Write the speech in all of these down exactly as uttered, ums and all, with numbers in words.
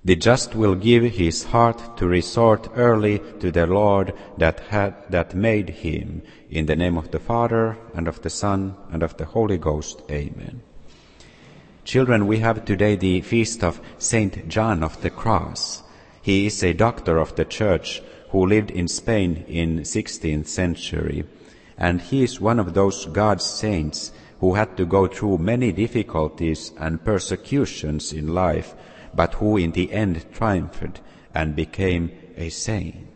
The just will give his heart to resort early to the Lord that had, that made him. In the name of the Father, and of the Son, and of the Holy Ghost. Amen. Children, we have today the feast of Saint John of the Cross. He is a doctor of the Church who lived in Spain in sixteenth century, and he is one of those God's saints who had to go through many difficulties and persecutions in life, but who in the end triumphed and became a saint.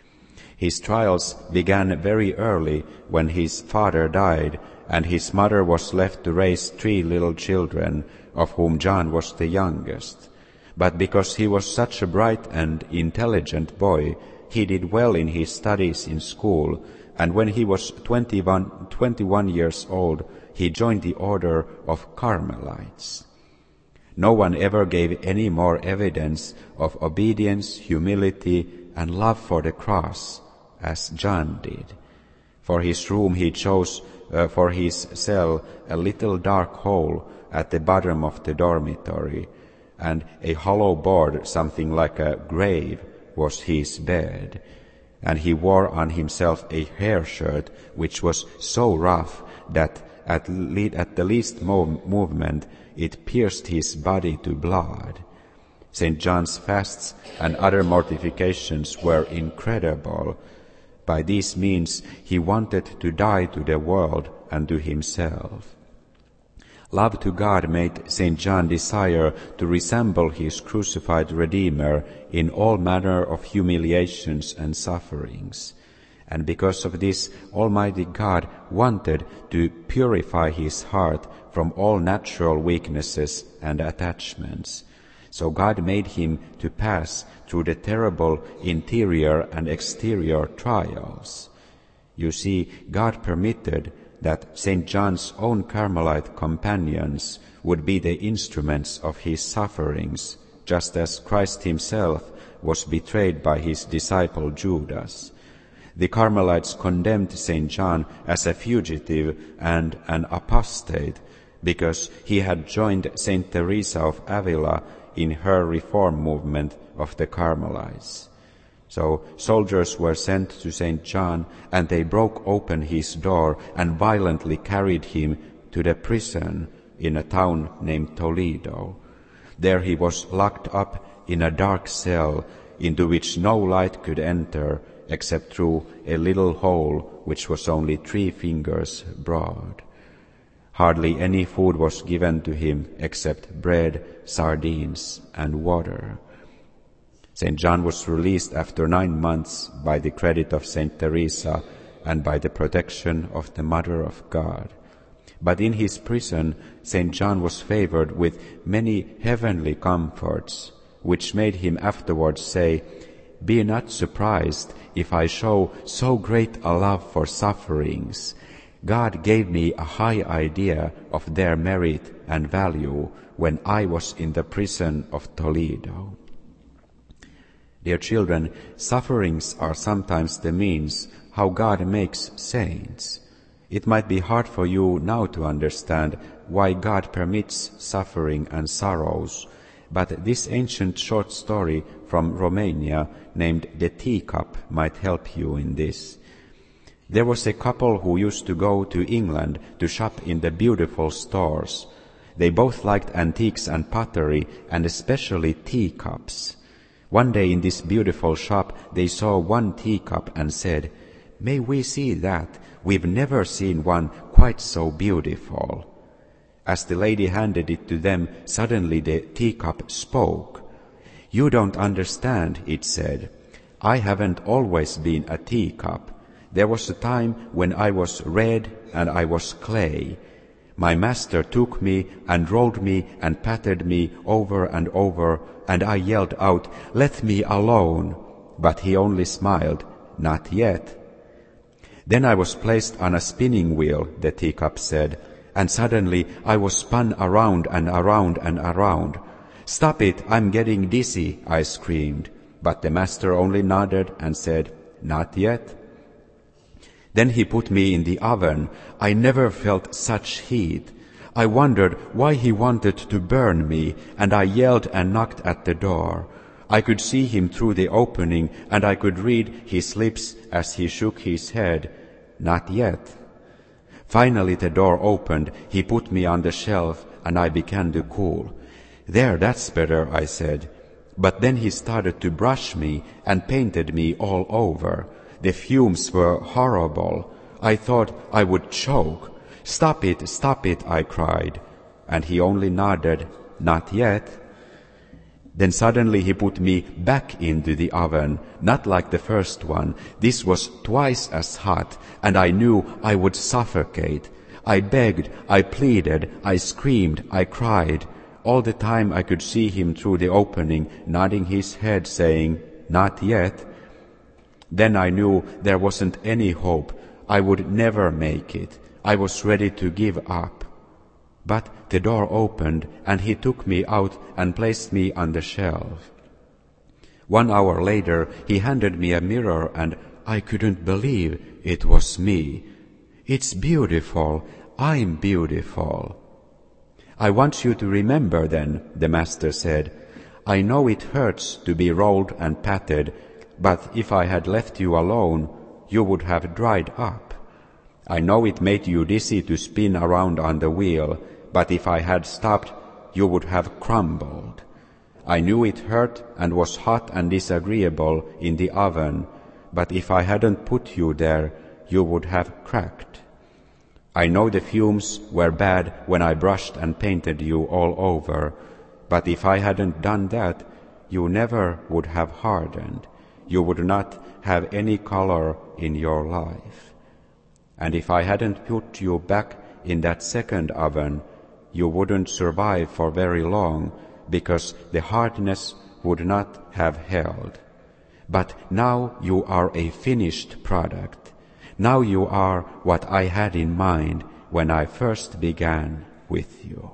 His trials began very early when his father died, and his mother was left to raise three little children, of whom John was the youngest. But because he was such a bright and intelligent boy, he did well in his studies in school, and when he was twenty-one, twenty-one years old, he joined the order of Carmelites. No one ever gave any more evidence of obedience, humility, and love for the cross as John did. For his room he chose, uh, for his cell, a little dark hole at the bottom of the dormitory, and a hollow board, something like a grave, was his bed. And he wore on himself a hair shirt which was so rough that at, le- at the least mov- movement it pierced his body to blood. Saint John's fasts and other mortifications were incredible. By these means he wanted to die to the world and to himself. Love to God made Saint John desire to resemble his crucified Redeemer in all manner of humiliations and sufferings. And because of this, Almighty God wanted to purify his heart from all natural weaknesses and attachments. So God made him to pass through the terrible interior and exterior trials. You see, God permitted that Saint John's own Carmelite companions would be the instruments of his sufferings, just as Christ himself was betrayed by his disciple Judas. The Carmelites condemned Saint John as a fugitive and an apostate because he had joined Saint Teresa of Avila in her reform movement of the Carmelites. So soldiers were sent to Saint John, and they broke open his door and violently carried him to the prison in a town named Toledo. There he was locked up in a dark cell into which no light could enter except through a little hole which was only three fingers broad. Hardly any food was given to him except bread, sardines, and water. Saint John was released after nine months by the credit of Saint Teresa and by the protection of the Mother of God. But in his prison, Saint John was favored with many heavenly comforts, which made him afterwards say, "Be not surprised if I show so great a love for sufferings. God gave me a high idea of their merit and value when I was in the prison of Toledo." Dear children, sufferings are sometimes the means how God makes saints. It might be hard for you now to understand why God permits suffering and sorrows, but this ancient short story from Romania named The Teacup might help you in this. There was a couple who used to go to England to shop in the beautiful stores. They both liked antiques and pottery, and especially teacups. One day in this beautiful shop they saw one teacup and said, "May we see that? We've never seen one quite so beautiful." As the lady handed it to them, suddenly the teacup spoke. "You don't understand," it said. "I haven't always been a teacup. There was a time when I was red and I was clay. My master took me and rolled me and patted me over and over, and I yelled out, 'Let me alone!' But he only smiled, 'Not yet.' Then I was placed on a spinning wheel," the teacup said, "and suddenly I was spun around and around and around. 'Stop it, I'm getting dizzy,' I screamed. But the master only nodded and said, 'Not yet.' Then he put me in the oven. I never felt such heat. I wondered why he wanted to burn me, and I yelled and knocked at the door. I could see him through the opening, and I could read his lips as he shook his head. Not yet. Finally the door opened, he put me on the shelf, and I began to cool. There, that's better, I said. But then he started to brush me and painted me all over. The fumes were horrible. I thought I would choke. Stop it, stop it, I cried. And he only nodded, not yet. Then suddenly he put me back into the oven, not like the first one. This was twice as hot, and I knew I would suffocate. I begged, I pleaded, I screamed, I cried. All the time I could see him through the opening, nodding his head, saying, not yet. Then I knew there wasn't any hope. I would never make it. I was ready to give up. But the door opened, and he took me out and placed me on the shelf. One hour later, he handed me a mirror, and I couldn't believe it was me. It's beautiful. I'm beautiful. I want you to remember then, the master said. I know it hurts to be rolled and patted, but if I had left you alone, you would have dried up. I know it made you dizzy to spin around on the wheel, but if I had stopped, you would have crumbled. I knew it hurt and was hot and disagreeable in the oven, but if I hadn't put you there, you would have cracked. I know the fumes were bad when I brushed and painted you all over, but if I hadn't done that, you never would have hardened. You would not have any color in your life. And if I hadn't put you back in that second oven, you wouldn't survive for very long, because the hardness would not have held. But now you are a finished product. Now you are what I had in mind when I first began with you.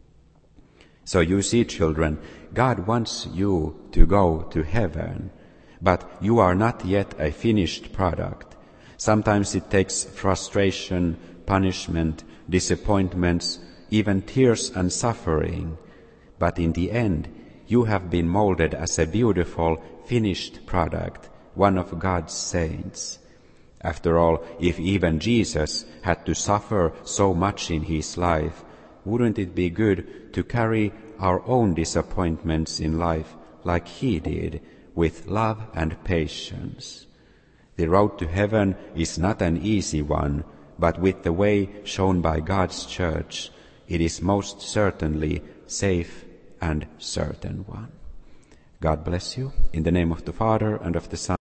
So you see, children, God wants you to go to heaven, but you are not yet a finished product. Sometimes it takes frustration, punishment, disappointments, even tears and suffering. But in the end, you have been molded as a beautiful, finished product, one of God's saints. After all, if even Jesus had to suffer so much in his life, wouldn't it be good to carry our own disappointments in life like he did, with love and patience? The road to heaven is not an easy one, but with the way shown by God's church, it is most certainly safe and certain one. God bless you. In the name of the Father, and of the Son,